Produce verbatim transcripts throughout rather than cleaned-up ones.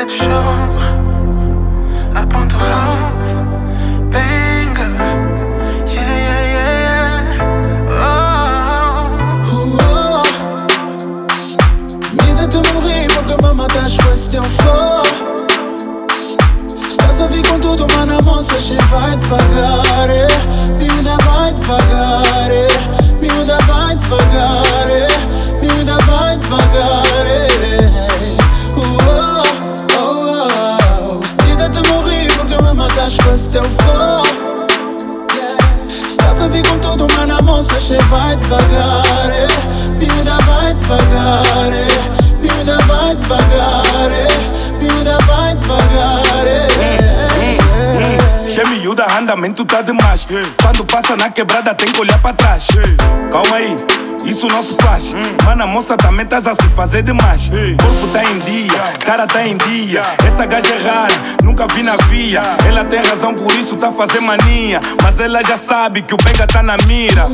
Night Show, a ponto love, banger, yeah, yeah, yeah, yeah. Oh, oh, Mira-te morrer porque me matas com esse teu flow. Estás a vir com tudo, mano, a moça che vai devagar, é. Miúda vai devagar, é. Miúda vai devagar, é. Miúda vai devagar, é. Matas com esse teu flow, yeah. Estás a vir com tudo, mano, a moça che vai devagar, é. Miúda vai devagar, é. Miúda vai devagar, é. Miúda vai devagar, é. Che miúda, andamento tá demais. Quando passa na quebrada tem que olhar pra trás. Calma aí, isso não se faz. Mano, a moça também tá a se fazer demais. Corpo tá em dia, cara tá em dia. Essa gaja é rara, nunca vi na via. Ela tem razão, por isso tá a fazer mania. Mas ela já sabe que o benga tá na mira.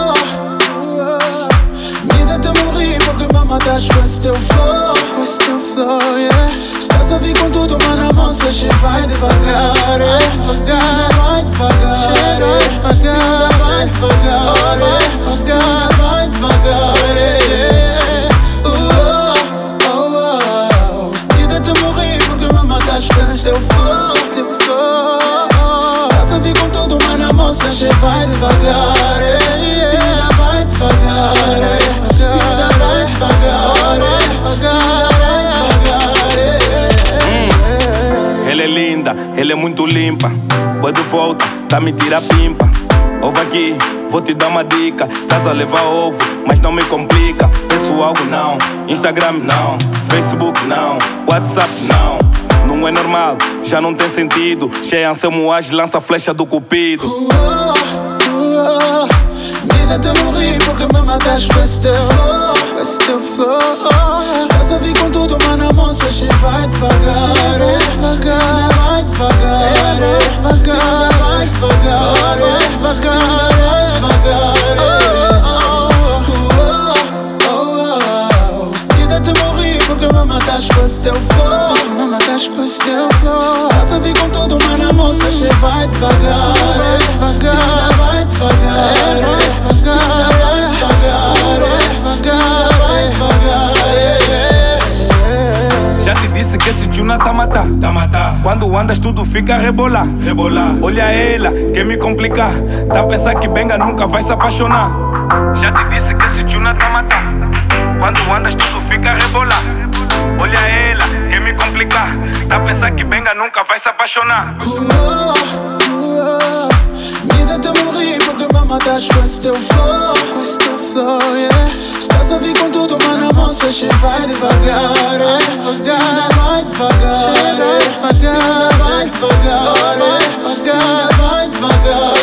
Mira-te morrer porque me matas com esse teu flow. Com esse teu flow, yeah. Estás a vir com tudo, mano, a moça che vai devagar, é. Devagar, vai devagar, é. Devagar, vai devagar, é. Devagar, vai devagar, é. Oh, oh, oh. Mira-te morrer porque me matas com esse teu flow. Teu flow. Estás a vir com tudo, mano, a moça che vai devagar, é. Mira, vai devagar, é. Mira, vai devagar, é. Devagar, vai devagar, é. Ela é linda, ela é muito limpa. Boa de volta, tá me tira pimpa. Ouve aqui, vou te dar uma dica. Estás a levar ovo, mas não me complica. Peço algo não, Instagram não, Facebook não, WhatsApp não. Não é normal, já não tem sentido. Cheia Anselmo Age, lança a flecha do cupido. Uh, uh, uh, Mira-te morrer porque me matas com esse teu flow. Com esse teu flow. Estás a vir com tudo, mano, a moça che vai devagar, é. Devagar, vai devagar, é. Devagar, vai devagar, é. Devagar, vai devagar, é. Mira-te morrer porque me matas com esse teu flow. Me matas com esse teu flow. Estás a vir com tudo, mano, a moça che vai devagar, é. Devagar, vai devagar, é. Devagar, vai devagar, é. Devagar, vai devagar, é. Já te disse que esse tuna tá matar, tá matar. Quando andas tudo fica a rebolar, rebolar. Olha ela, quer me complicar. Tá a pensar que benga nunca vai se apaixonar. Já te disse que esse tuna tá matar. Quando andas tudo fica a rebolar. Olha ela, quer me complicar. Tá a pensar que benga nunca vai se apaixonar. Uh, uh, uh, Mira-te morrer porque me matas com esse teu flow. Com esse teu flow, yeah. Estás a vir com tudo, mano, a moça che vai devagar, é. Devagar, vai devagar, é. Devagar, vai devagar, é. Devagar, vai devagar.